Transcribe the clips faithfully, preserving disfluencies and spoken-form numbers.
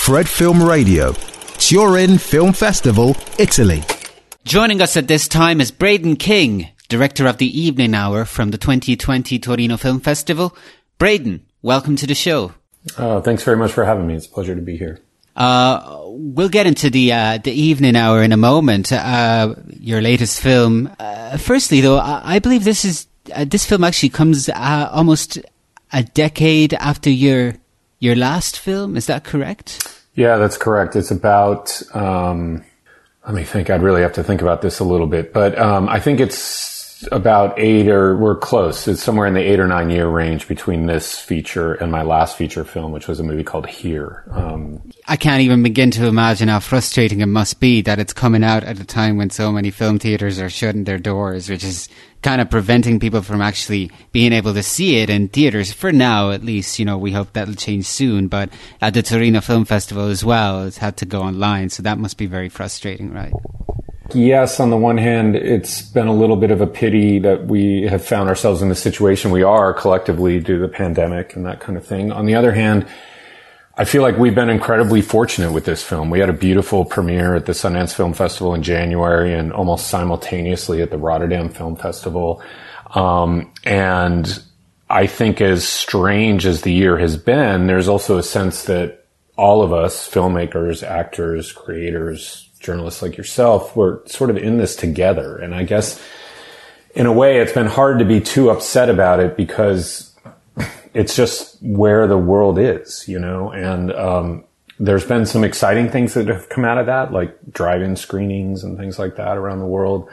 Fred Film Radio, Turin Film Festival, Italy. Joining us at this time is Braden King, director of the Evening Hour from the twenty twenty Torino Film Festival. Braden, welcome to the show. Oh, thanks very much for having me. It's a pleasure to be here. Uh, we'll get into the uh, the Evening Hour in a moment. Uh, your latest film. Uh, firstly, though, I, I believe this is uh, this film actually comes uh, almost a decade after your your last film. Is that correct? Yeah, that's correct. It's about. Um, let me think. I'd really have to think about this a little bit, but um, I think it's about eight or we're close. It's somewhere in the eight or nine year range between this feature and my last feature film, which was a movie called Here. Um, I can't even begin to imagine how frustrating it must be that it's coming out at a time when so many film theaters are shutting their doors, which is kind of preventing people from actually being able to see it in theaters for now, at least. You know, we hope that'll change soon. But at the Torino Film Festival as well, it's had to go online. So that must be very frustrating, right? Yes, on the one hand, it's been a little bit of a pity that we have found ourselves in the situation we are collectively due to the pandemic and that kind of thing. On the other hand, I feel like we've been incredibly fortunate with this film. We had a beautiful premiere at the Sundance Film Festival in January and almost simultaneously at the Rotterdam Film Festival. Um, and I think as strange as the year has been, there's also a sense that all of us, filmmakers, actors, creators, journalists like yourself, we're sort of in this together. And I guess in a way it's been hard to be too upset about it because it's just where the world is, you know, and um, there's been some exciting things that have come out of that, like drive-in screenings and things like that around the world.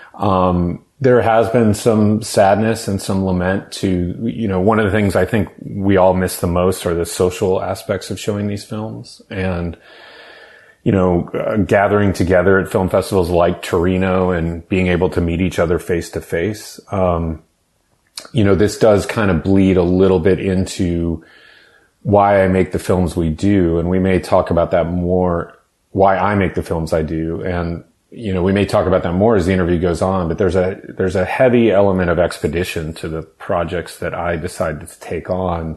Um, there has been some sadness and some lament to, you know, one of the things I think we all miss the most are the social aspects of showing these films. And you know, uh, gathering together at film festivals like Torino and being able to meet each other face to face. Um, you know, this does kind of bleed a little bit into why I make the films we do. And we may talk about that more, why I make the films I do. And, you know, we may talk about that more as the interview goes on, but there's a, there's a heavy element of expedition to the projects that I decided to take on.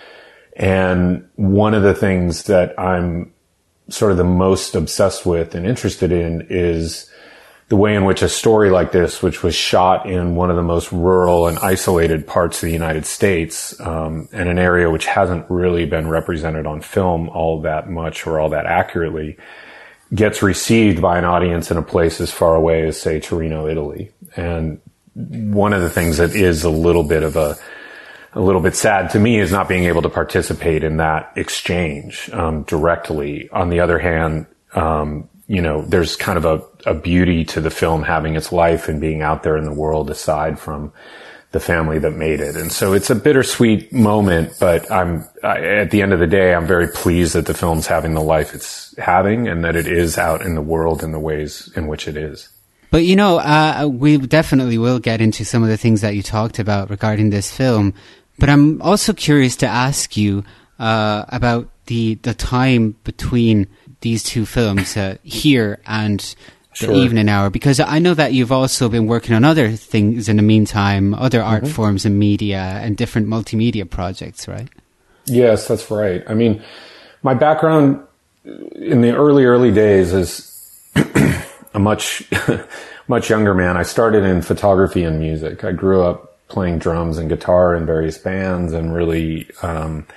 And one of the things that I'm sort of the most obsessed with and interested in is the way in which a story like this, which was shot in one of the most rural and isolated parts of the United States, um, and an area which hasn't really been represented on film all that much or all that accurately, gets received by an audience in a place as far away as, say, Torino, Italy. And one of the things that is a little bit of a a little bit sad to me is not being able to participate in that exchange um, directly. On the other hand, um, you know, there's kind of a, a beauty to the film having its life and being out there in the world aside from the family that made it. And so it's a bittersweet moment, but I'm, I, at the end of the day, I'm very pleased that the film's having the life it's having and that it is out in the world in the ways in which it is. But, you know, uh, we definitely will get into some of the things that you talked about regarding this film. But I'm also curious to ask you uh, about the the time between these two films, uh, Here and The Sure. Evening Hour, because I know that you've also been working on other things in the meantime, other art Mm-hmm. forms and media and different multimedia projects, right? Yes, that's right. I mean, my background in the early, early days is a much, much younger man. I started in photography and music. I grew up playing drums and guitar in various bands and really um,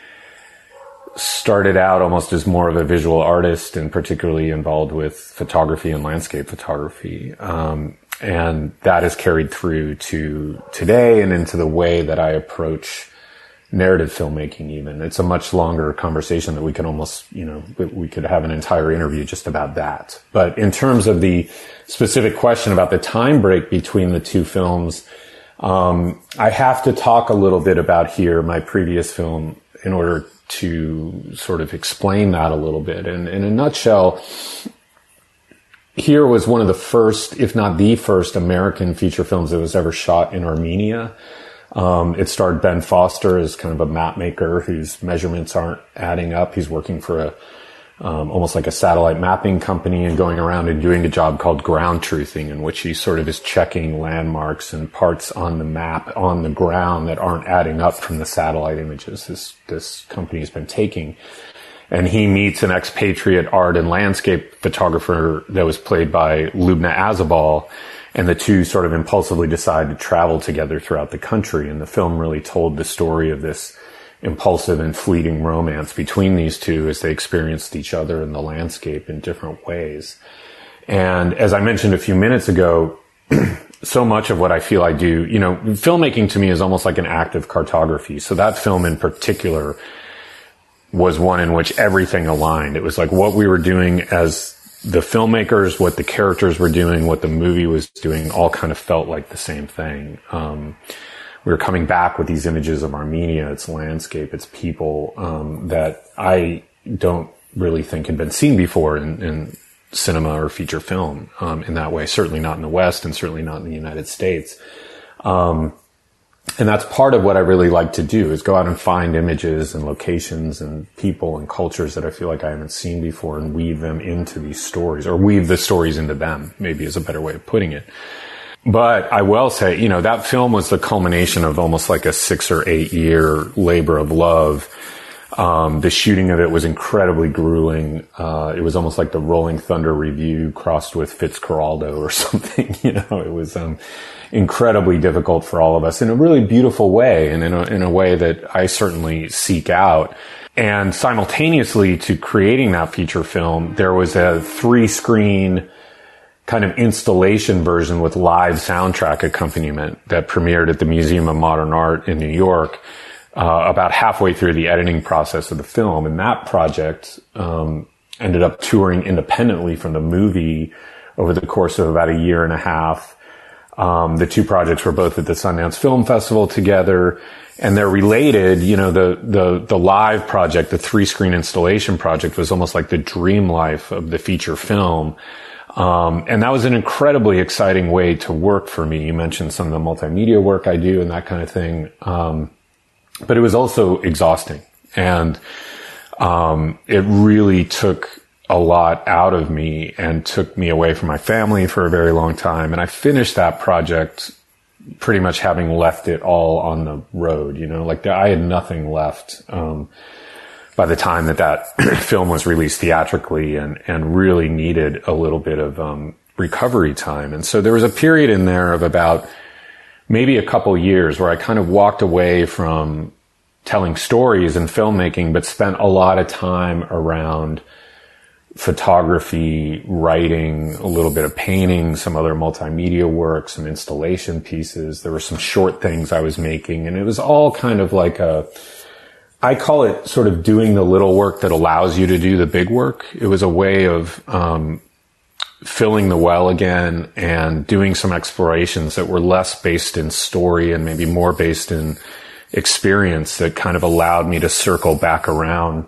started out almost as more of a visual artist and particularly involved with photography and landscape photography. Um, and that has carried through to today and into the way that I approach narrative filmmaking even. It's a much longer conversation that we can almost, you know, we could have an entire interview just about that. But in terms of the specific question about the time break between the two films, Um, I have to talk a little bit about Here, my previous film, in order to sort of explain that a little bit. And in a nutshell, Here was one of the first, if not the first, American feature films that was ever shot in Armenia. Um, it starred Ben Foster as kind of a map maker whose measurements aren't adding up. He's working for a Um, almost like a satellite mapping company and going around and doing a job called ground truthing, in which he sort of is checking landmarks and parts on the map on the ground that aren't adding up from the satellite images this, this company has been taking. and he meets an expatriate art and landscape photographer that was played by Lubna Azabal, and the two sort of impulsively decide to travel together throughout the country. And the film really told the story of this impulsive and fleeting romance between these two as they experienced each other in the landscape in different ways. And as I mentioned a few minutes ago, so much of what I feel I do, you know, filmmaking to me is almost like an act of cartography. So that film in particular was one in which everything aligned. It was like what we were doing as the filmmakers, what the characters were doing, what the movie was doing, all kind of felt like the same thing. Um, we were coming back with these images of Armenia, its landscape, its people, um, that I don't really think had been seen before in, in cinema or feature film, um, in that way. Certainly not in the West, and certainly not in the United States. Um, and that's part of what I really like to do, is go out and find images and locations and people and cultures that I feel like I haven't seen before, and weave them into these stories, or weave the stories into them, maybe is a better way of putting it. But I will say, you know, that film was the culmination of almost like a six or eight year labor of love. Um, the shooting of it was incredibly grueling. Uh, it was almost like the Rolling Thunder Review crossed with Fitzcarraldo or something. You know, it was, um, incredibly difficult for all of us in a really beautiful way, and in a, in a way that I certainly seek out. And simultaneously to creating that feature film, there was a three screen kind of installation version with live soundtrack accompaniment that premiered at the Museum of Modern Art in New York. Uh, about halfway through the editing process of the film. And that project, um, ended up touring independently from the movie over the course of about a year and a half. Um, the two projects were both at the Sundance Film Festival together, and they're related. You know, the, the, the live project, the three screen installation project, was almost like the dream life of the feature film. Um, and that was an incredibly exciting way to work for me. You mentioned some of the multimedia work I do and that kind of thing. Um, But it was also exhausting, and um, it really took a lot out of me and took me away from my family for a very long time. And I finished that project pretty much having left it all on the road. You know, like I had nothing left um, by the time that that film was released theatrically, and and really needed a little bit of um, recovery time. And so there was a period in there of about maybe a couple years where I kind of walked away from telling stories and filmmaking, but spent a lot of time around photography, writing, a little bit of painting, some other multimedia work, some installation pieces. There were some short things I was making, and it was all kind of like a, I call it sort of doing the little work that allows you to do the big work. It was a way of, um, filling the well again and doing some explorations that were less based in story and maybe more based in experience, that kind of allowed me to circle back around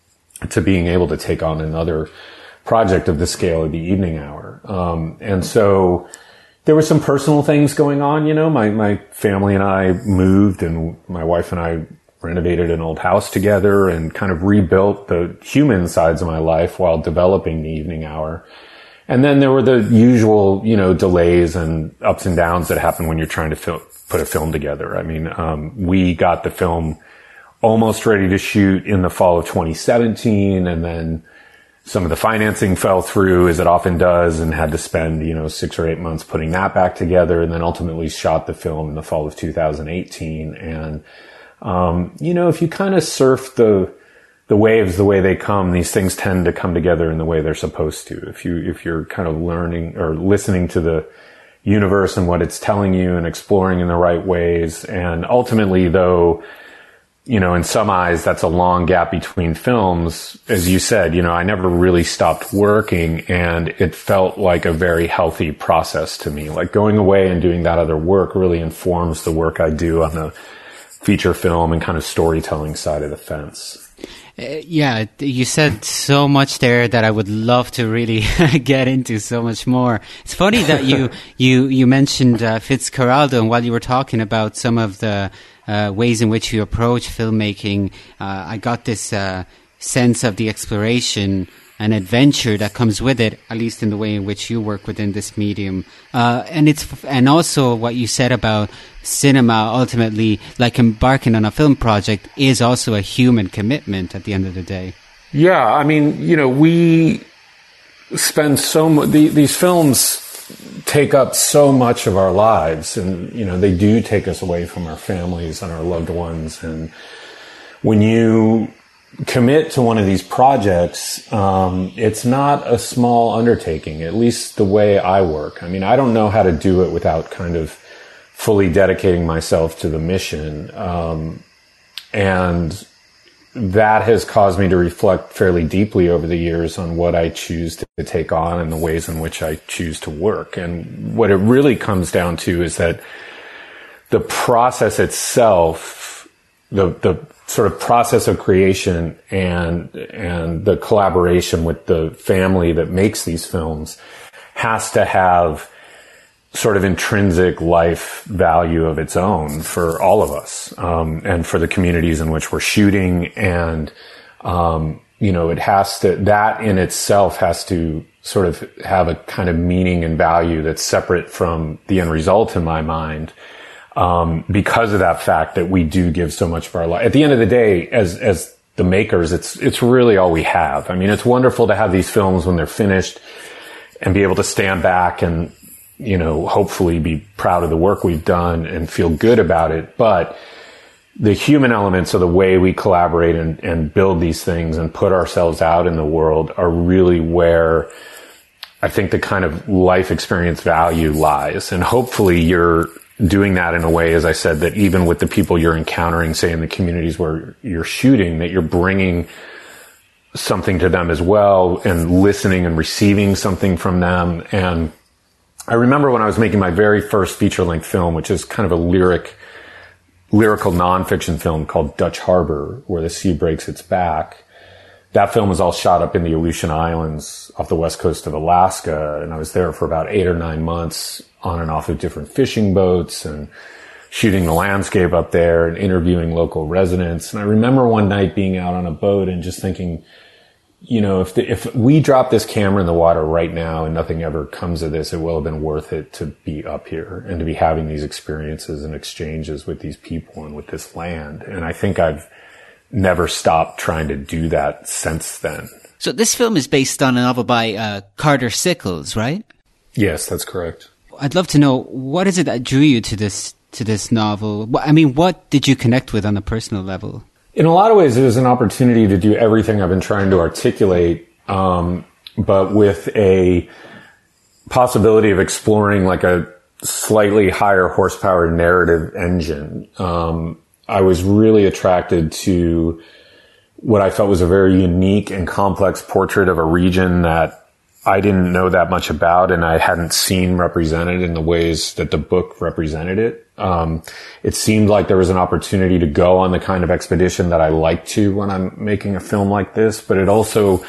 to being able to take on another project of the scale of The Evening Hour. Um, and so there were some personal things going on. You know, my, my family and I moved, and my wife and I renovated an old house together and kind of rebuilt the human sides of my life while developing The Evening Hour. And then there were the usual, you know, delays and ups and downs that happen when you're trying to fil- put a film together. I mean, um, we got the film almost ready to shoot in the fall of twenty seventeen, and then some of the financing fell through, as it often does, and had to spend, you know, six or eight months putting that back together, and then ultimately shot the film in the fall of two thousand eighteen. And, um, you know, if you kind of surf the, the waves the way they come, these things tend to come together in the way they're supposed to. If you, if you're kind of learning or listening to the universe and what it's telling you and exploring in the right ways. And ultimately, though, you know, in some eyes, that's a long gap between films. As you said, you know, I never really stopped working, and it felt like a very healthy process to me. Like going away and doing that other work really informs the work I do on the feature film and kind of storytelling side of the fence. Uh, yeah, you said so much there that I would love to really get into so much more. It's funny that you you you mentioned uh, Fitzcarraldo, and while you were talking about some of the uh, ways in which you approach filmmaking, uh, I got this uh, sense of the exploration and adventure that comes with it, at least in the way in which you work within this medium. Uh, and it's and also what you said about cinema, ultimately, like embarking on a film project, is also a human commitment at the end of the day. Yeah, I mean, you know, we spend so much, the, these films take up so much of our lives, and, you know, they do take us away from our families and our loved ones. And when you commit to one of these projects, um, it's not a small undertaking, at least the way I work. I mean, I don't know how to do it without kind of fully dedicating myself to the mission. Um, and that has caused me to reflect fairly deeply over the years on what I choose to take on and the ways in which I choose to work. And what it really comes down to is that the process itself, the, the sort of process of creation and, and the collaboration with the family that makes these films has to have sort of intrinsic life value of its own for all of us, um, and for the communities in which we're shooting. And, um, you know, it has to, that in itself has to sort of have a kind of meaning and value that's separate from the end result in my mind. Um, because of that fact that we do give so much of our life. At the end of the day, as, as the makers, it's, it's really all we have. I mean, it's wonderful to have these films when they're finished and be able to stand back and, you know, hopefully be proud of the work we've done and feel good about it. But the human elements of the way we collaborate and, and build these things and put ourselves out in the world are really where I think the kind of life experience value lies. And hopefully you're doing that in a way, as I said, that even with the people you're encountering, say in the communities where you're shooting, that you're bringing something to them as well and listening and receiving something from them. And I remember when I was making my very first feature-length film, which is kind of a lyric, lyrical nonfiction film called Dutch Harbor, Where the Sea Breaks Its Back. That film was all shot up in the Aleutian Islands off the west coast of Alaska. And I was there for about eight or nine months on and off of different fishing boats and shooting the landscape up there and interviewing local residents. And I remember one night being out on a boat and just thinking, you know, if the, if we drop this camera in the water right now and nothing ever comes of this, it will have been worth it to be up here and to be having these experiences and exchanges with these people and with this land. And I think I've never stopped trying to do that since then. So this film is based on a novel by uh, Carter Sickles, right? Yes, that's correct. I'd love to know, what is it that drew you to this to this novel? I mean, what did you connect with on a personal level? In a lot of ways, it was an opportunity to do everything I've been trying to articulate, um, but with a possibility of exploring like a slightly higher horsepower narrative engine. Um, I was really attracted to what I felt was a very unique and complex portrait of a region that I didn't know that much about and I hadn't seen represented in the ways that the book represented it. Um, it seemed like there was an opportunity to go on the kind of expedition that I like to when I'm making a film like this, but it also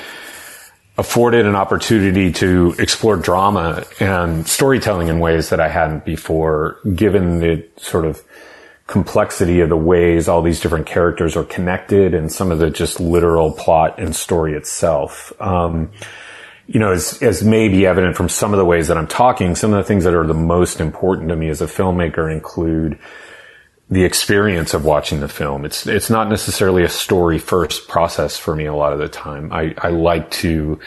afforded an opportunity to explore drama and storytelling in ways that I hadn't before, given the sort of complexity of the ways all these different characters are connected and some of the just literal plot and story itself. Um, you know, as, as may be evident from some of the ways that I'm talking, some of the things that are the most important to me as a filmmaker include the experience of watching the film. It's, it's not necessarily a story first process for me a lot of the time. I, I like to,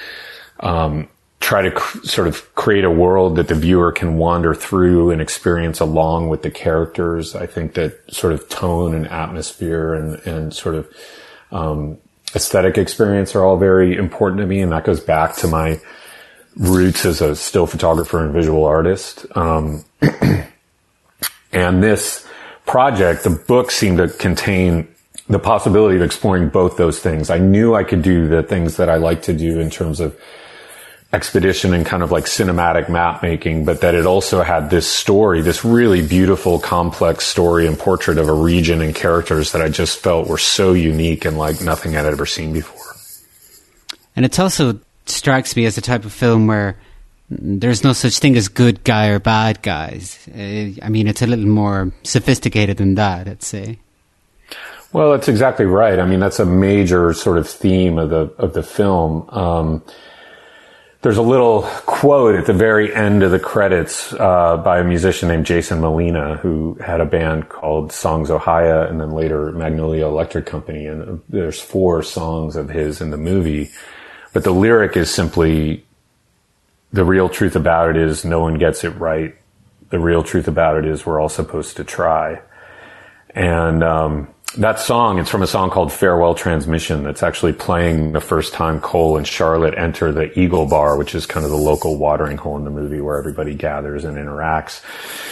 um, try to cr- sort of create a world that the viewer can wander through and experience along with the characters. I think that sort of tone and atmosphere and, and sort of, um, aesthetic experience are all very important to me. And that goes back to my roots as a still photographer and visual artist. Um, and this project, the book seemed to contain the possibility of exploring both those things. I knew I could do the things that I like to do in terms of expedition and kind of like cinematic map making, but that it also had this story, this really beautiful, complex story and portrait of a region and characters that I just felt were so unique and like nothing I'd ever seen before. And it also strikes me as a type of film where there's no such thing as good guy or bad guys. I mean, it's a little more sophisticated than that, I'd say. Well, that's exactly right. I mean, that's a major sort of theme of the, of the film. Um, there's a little quote at the very end of the credits uh, by a musician named Jason Molina, who had a band called Songs Ohia and then later Magnolia Electric Company. And there's four songs of his in the movie. But the lyric is simply, the real truth about it is no one gets it right. The real truth about it is we're all supposed to try. And um that song, it's from a song called Farewell Transmission that's actually playing the first time Cole and Charlotte enter the Eagle Bar, which is kind of the local watering hole in the movie where everybody gathers and interacts.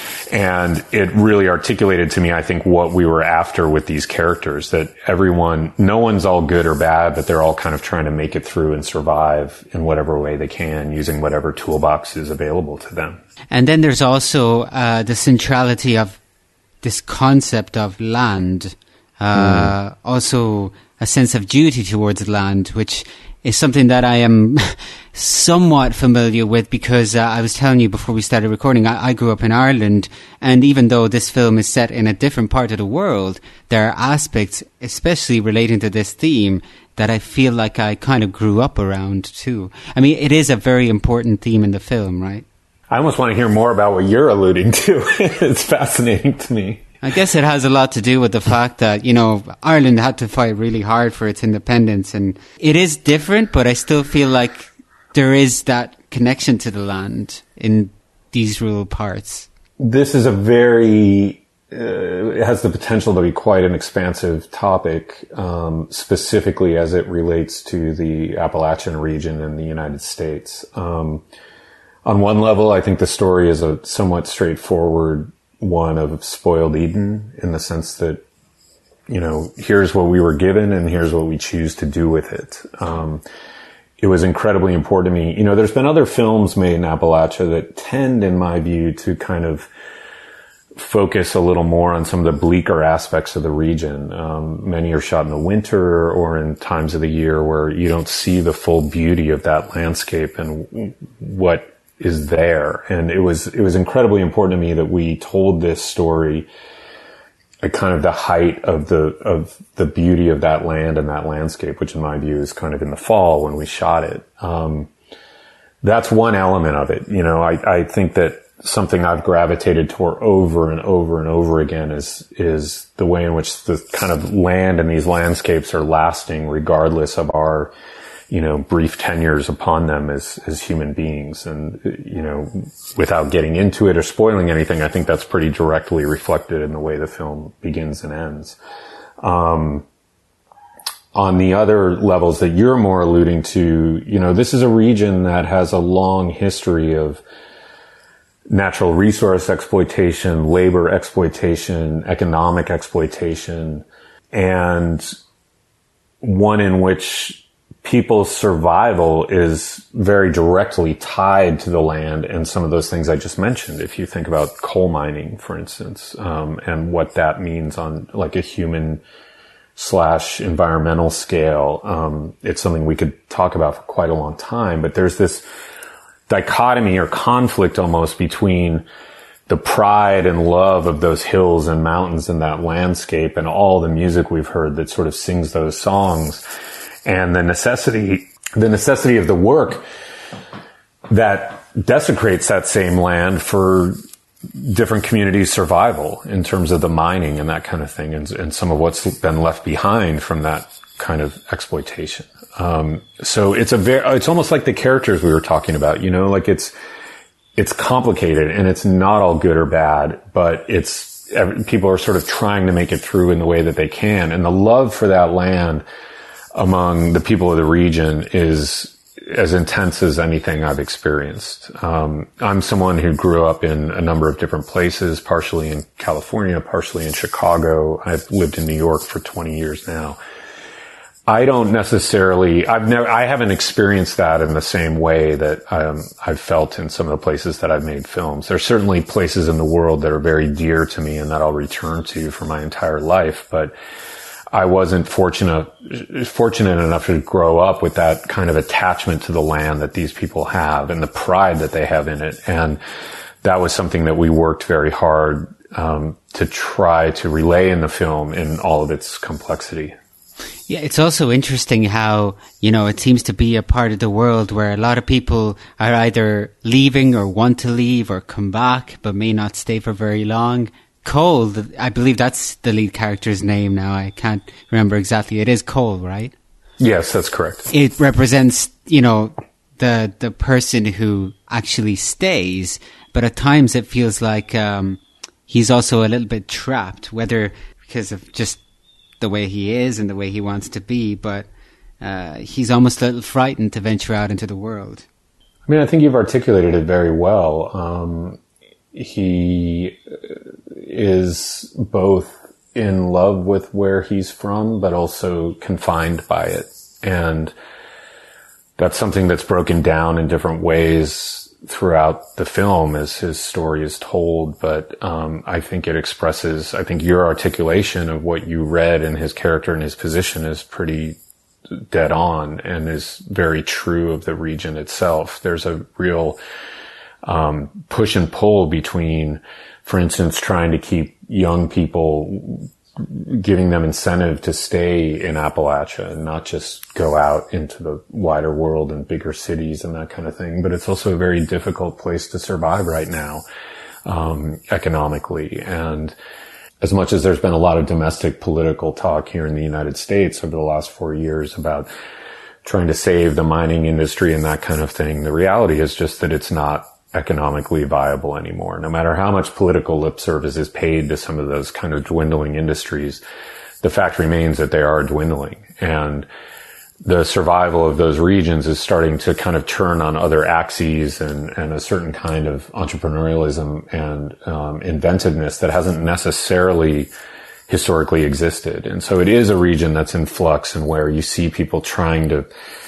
And it really articulated to me, I think, what we were after with these characters, that everyone, no one's all good or bad, but they're all kind of trying to make it through and survive in whatever way they can, using whatever toolbox is available to them. And then there's also uh, the centrality of this concept of land. Uh, mm. Also a sense of duty towards the land, which is something that I am somewhat familiar with because uh, I was telling you before we started recording, I, I grew up in Ireland, and even though this film is set in a different part of the world, there are aspects, especially relating to this theme, that I feel like I kind of grew up around too. I mean, it is a very important theme in the film, right? I almost want to hear more about what you're alluding to. It's fascinating to me. I guess it has a lot to do with the fact that, you know, Ireland had to fight really hard for its independence, and it is different, but I still feel like there is that connection to the land in these rural parts. This is a very, uh, it has the potential to be quite an expansive topic, um, specifically as it relates to the Appalachian region in the United States. Um, on one level, I think the story is a somewhat straightforward one of spoiled Eden, in the sense that, you know, here's what we were given and here's what we choose to do with it. Um, it was incredibly important to me. You know, there's been other films made in Appalachia that tend, in my view, to kind of focus a little more on some of the bleaker aspects of the region. Um, many are shot in the winter or in times of the year where you don't see the full beauty of that landscape and what is there. And it was, it was incredibly important to me that we told this story at kind of the height of the, of the beauty of that land and that landscape, which in my view is kind of in the fall when we shot it. Um, that's one element of it. You know, I, I think that something I've gravitated toward over and over and over again is, is the way in which the kind of land and these landscapes are lasting regardless of our, you know, brief tenures upon them as, as human beings. And, you know, without getting into it or spoiling anything, I think that's pretty directly reflected in the way the film begins and ends. Um, on the other levels that you're more alluding to, you know, this is a region that has a long history of natural resource exploitation, labor exploitation, economic exploitation, and one in which people's survival is very directly tied to the land and some of those things I just mentioned. If you think about coal mining, for instance, um, and what that means on like a human slash environmental scale, um, it's something we could talk about for quite a long time. But there's this dichotomy or conflict almost between the pride and love of those hills and mountains and that landscape and all the music we've heard that sort of sings those songs, and the necessity, the necessity of the work that desecrates that same land for different communities' survival in terms of the mining and that kind of thing, and, and some of what's been left behind from that kind of exploitation. Um, so it's a very, it's almost like the characters we were talking about, you know, like it's, it's complicated and it's not all good or bad, but it's, people are sort of trying to make it through in the way that they can. And the love for that land among the people of the region is as intense as anything I've experienced. Um, I'm someone who grew up in a number of different places, partially in California, partially in Chicago. I've lived in New York for twenty years now. I don't necessarily, I've never, I haven't experienced that in the same way that um, I've felt in some of the places that I've made films. There's certainly places in the world that are very dear to me and that I'll return to for my entire life, but I wasn't fortunate, fortunate enough to grow up with that kind of attachment to the land that these people have and the pride that they have in it. And that was something that we worked very hard, um, to try to relay in the film in all of its complexity. Yeah, it's also interesting how, you know, it seems to be a part of the world where a lot of people are either leaving or want to leave or come back, but may not stay for very long. Cole, I believe that's the lead character's name now. I can't remember exactly. It is Cole, right? Yes, that's correct. It represents, you know, the the person who actually stays, but at times it feels like um, he's also a little bit trapped, whether because of just the way he is and the way he wants to be, but uh, he's almost a little frightened to venture out into the world. I mean, I think you've articulated it very well. Um, he is both in love with where he's from, but also confined by it. And that's something that's broken down in different ways throughout the film as his story is told. But um, I think it expresses, I think your articulation of what you read in his character and his position is pretty dead on and is very true of the region itself. There's a real um, push and pull between, for instance, trying to keep young people, giving them incentive to stay in Appalachia and not just go out into the wider world and bigger cities and that kind of thing. But it's also a very difficult place to survive right now, um, economically. And as much as there's been a lot of domestic political talk here in the United States over the last four years about trying to save the mining industry and that kind of thing, the reality is just that it's not economically viable anymore. No matter how much political lip service is paid to some of those kind of dwindling industries, the fact remains that they are dwindling. And the survival of those regions is starting to kind of turn on other axes and, and a certain kind of entrepreneurialism and um, inventiveness that hasn't necessarily historically existed. And so it is a region that's in flux and where you see people trying to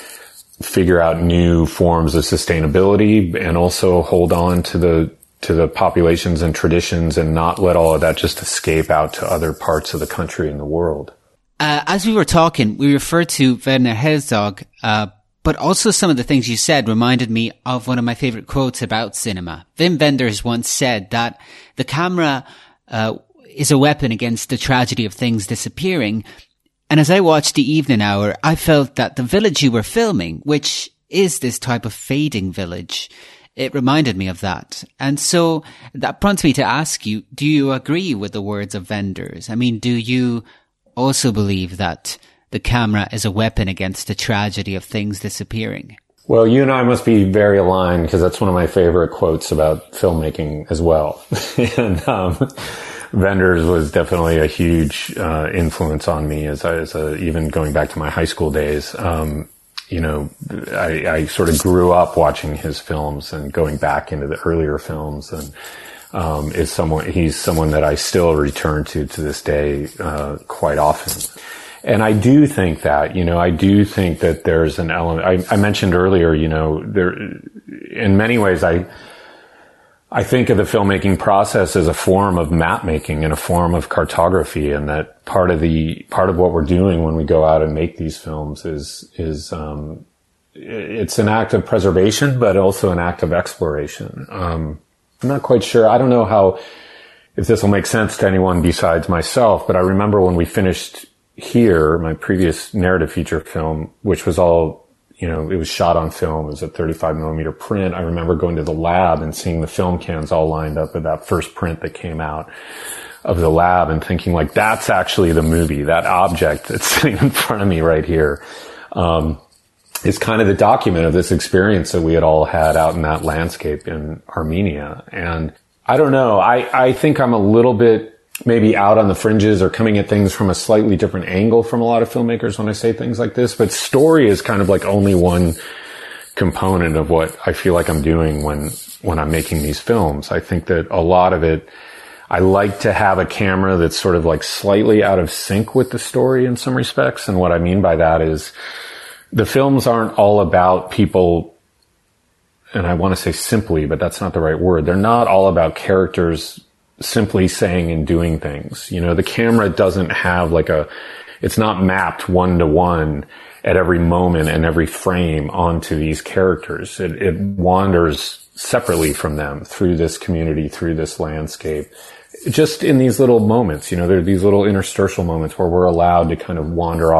figure out new forms of sustainability and also hold on to the to the populations and traditions and not let all of that just escape out to other parts of the country and the world. Uh, as we were talking, we referred to Werner Herzog, uh, but also some of the things you said reminded me of one of my favorite quotes about cinema. Wim Wenders once said that the camera uh, is a weapon against the tragedy of things disappearing. And as I watched The Evening Hour, I felt that the village you were filming, which is this type of fading village, it reminded me of that. And so that prompts me to ask you, do you agree with the words of Wenders? I mean, do you also believe that the camera is a weapon against the tragedy of things disappearing? Well, you and I must be very aligned because that's one of my favorite quotes about filmmaking as well. and, um, Wenders was definitely a huge uh, influence on me as I, as a, even going back to my high school days. Um, you know, I, I sort of grew up watching his films and going back into the earlier films, and um, is someone he's someone that I still return to to this day uh, quite often. And I do think that, you know, I do think that there's an element. I, I mentioned earlier, you know, there in many ways I. I think of the filmmaking process as a form of map making and a form of cartography, and that part of the part of what we're doing when we go out and make these films is is um, it's an act of preservation, but also an act of exploration. Um, I'm not quite sure. I don't know how if this will make sense to anyone besides myself, but I remember when we finished Here, my previous narrative feature film, which was all. You know, it was shot on film. It was a thirty-five millimeter print. I remember going to the lab and seeing the film cans all lined up with that first print that came out of the lab and thinking like, that's actually the movie. That object that's sitting in front of me right here, um, is kind of the document of this experience that we had all had out in that landscape in Armenia. And I don't know. I, I think I'm a little bit maybe out on the fringes or coming at things from a slightly different angle from a lot of filmmakers when I say things like this. But story is kind of like only one component of what I feel like I'm doing when, when I'm making these films. I think that a lot of it, I like to have a camera that's sort of like slightly out of sync with the story in some respects. And what I mean by that is the films aren't all about people, and I want to say simply, but that's not the right word. They're not all about characters simply saying and doing things. You know, the camera doesn't have like a, it's not mapped one to one at every moment and every frame onto these characters. It, it wanders separately from them through this community, through this landscape. Just in these little moments, you know, there are these little interstitial moments where we're allowed to kind of wander off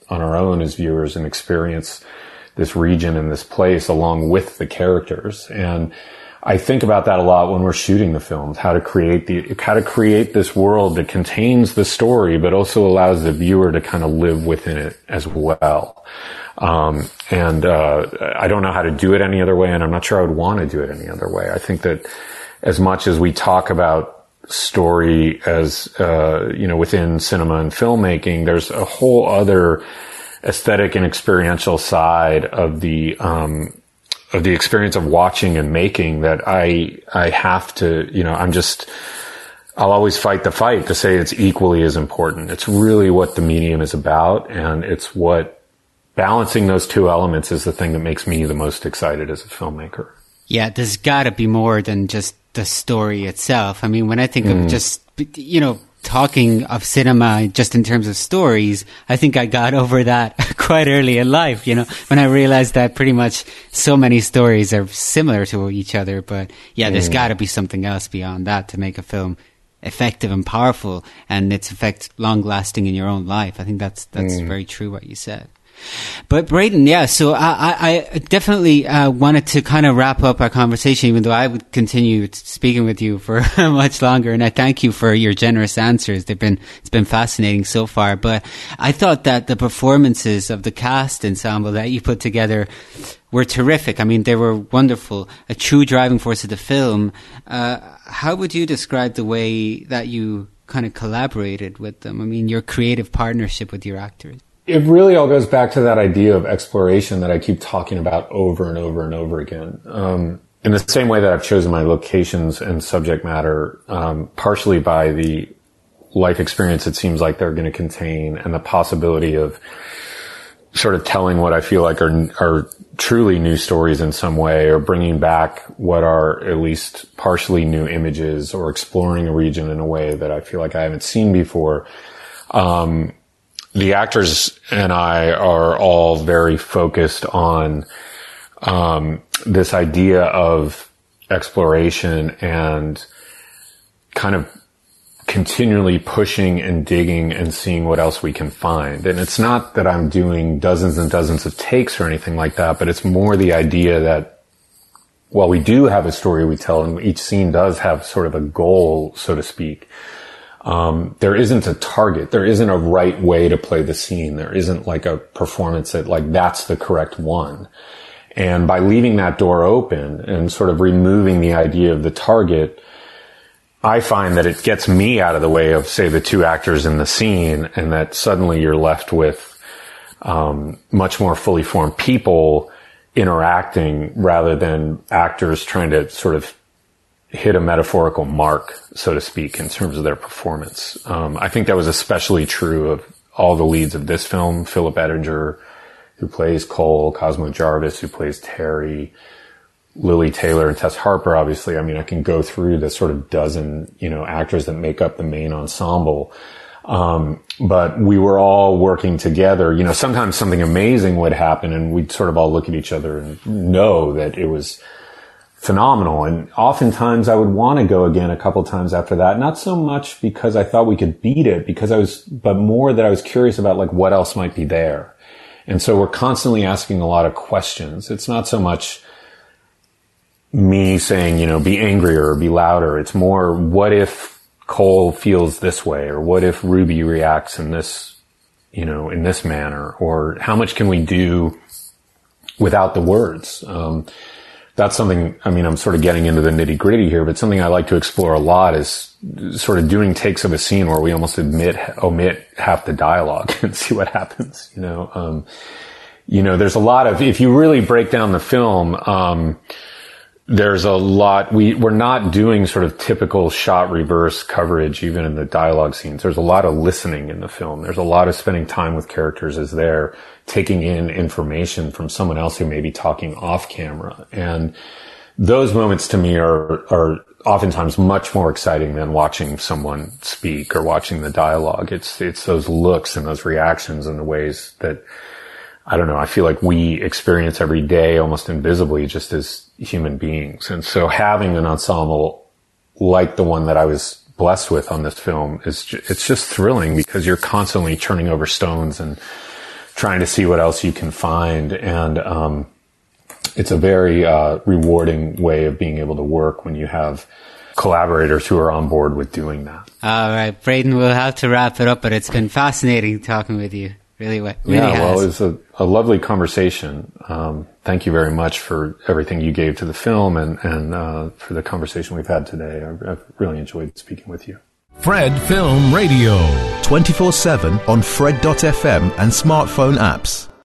on our own as viewers and experience this region and this place along with the characters. And I think about that a lot when we're shooting the films, how to create the, how to create this world that contains the story, but also allows the viewer to kind of live within it as well. Um, and, uh, I don't know how to do it any other way, and I'm not sure I would want to do it any other way. I think that as much as we talk about story as, uh, you know, within cinema and filmmaking, there's a whole other aesthetic and experiential side of the, um, of the experience of watching and making that I, I have to, you know, I'm just, I'll always fight the fight to say it's equally as important. It's really what the medium is about, and it's what balancing those two elements is the thing that makes me the most excited as a filmmaker. Yeah, there's gotta be more than just the story itself. I mean, when I think mm. of just, you know, talking of cinema just in terms of stories, I think I got over that quite early in life, you know, when I realized that pretty much so many stories are similar to each other. But yeah, there's mm. got to be something else beyond that to make a film effective and powerful and its effect long lasting in your own life. I think that's that's mm. very true what you said. But Braden, yeah, so I, I definitely uh, wanted to kind of wrap up our conversation, even though I would continue speaking with you for much longer. And I thank you for your generous answers. They've been, it's been fascinating so far. But I thought that the performances of the cast ensemble that you put together were terrific. I mean, they were wonderful, a true driving force of the film. Uh, how would you describe the way that you kind of collaborated with them? I mean, your creative partnership with your actors. It really all goes back to that idea of exploration that I keep talking about over and over and over again. Um, in the same way that I've chosen my locations and subject matter, um, partially by the life experience it seems like they're going to contain and the possibility of sort of telling what I feel like are, are truly new stories in some way, or bringing back what are at least partially new images, or exploring a region in a way that I feel like I haven't seen before. Um, The actors and I are all very focused on um, this idea of exploration and kind of continually pushing and digging and seeing what else we can find. And it's not that I'm doing dozens and dozens of takes or anything like that, but it's more the idea that while we do have a story we tell, and each scene does have sort of a goal, so to speak, Um, there isn't a target. There isn't a right way to play the scene. There isn't like a performance that like that's the correct one. And by leaving that door open and sort of removing the idea of the target, I find that it gets me out of the way of, say, the two actors in the scene, and that suddenly you're left with um, much more fully formed people interacting rather than actors trying to sort of hit a metaphorical mark, so to speak, in terms of their performance. Um, I think that was especially true of all the leads of this film. Philip Ettinger, who plays Cole, Cosmo Jarvis, who plays Terry, Lily Taylor and Tess Harper, obviously. I mean, I can go through the sort of dozen, you know, actors that make up the main ensemble. Um, but we were all working together. You know, sometimes something amazing would happen and we'd sort of all look at each other and know that it was phenomenal. And oftentimes I would want to go again a couple times after that. Not so much because I thought we could beat it, because I was, but more that I was curious about like what else might be there. And so we're constantly asking a lot of questions. It's not so much me saying, you know, be angrier or be louder. It's more, what if Cole feels this way? Or what if Ruby reacts in this, you know, in this manner? Or how much can we do without the words? Um, That's something, I mean, I'm sort of getting into the nitty gritty here, but something I like to explore a lot is sort of doing takes of a scene where we almost admit, omit half the dialogue and see what happens, you know. Um, you know, there's a lot of, if you really break down the film, um, there's a lot, we, we're not doing sort of typical shot reverse coverage even in the dialogue scenes. There's a lot of listening in the film. There's a lot of spending time with characters as they're taking in information from someone else who may be talking off camera. And those moments to me are, are oftentimes much more exciting than watching someone speak or watching the dialogue. It's, it's those looks and those reactions and the ways that, I don't know, I feel like we experience every day almost invisibly just as human beings. And so having an ensemble like the one that I was blessed with on this film is, ju- it's just thrilling because you're constantly turning over stones and trying to see what else you can find. And um, it's a very uh, rewarding way of being able to work when you have collaborators who are on board with doing that. All right, Braden, we'll have to wrap it up, but it's been fascinating talking with you. Really, really yeah, has. well, it was a, a lovely conversation. Um, thank you very much for everything you gave to the film and, and uh, for the conversation we've had today. I've, I've really enjoyed speaking with you. Fred Film Radio. twenty-four seven on Fred dot f m and smartphone apps.